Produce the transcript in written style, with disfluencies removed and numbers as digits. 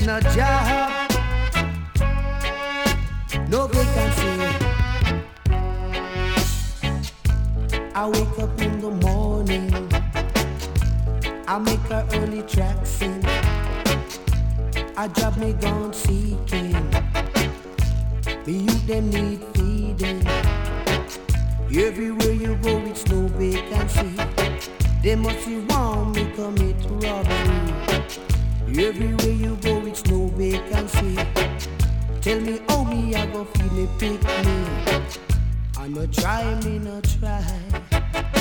no job, no vacancy. I wake up in the morning, I make a early track sing. I drop me gun seeking, me youth them need feeding. Everywhere you go it's no vacancy. They must be want me commit robbery. Everywhere you go it's no vacancy. Tell me how me I go feel me pick me. I no try, me no try.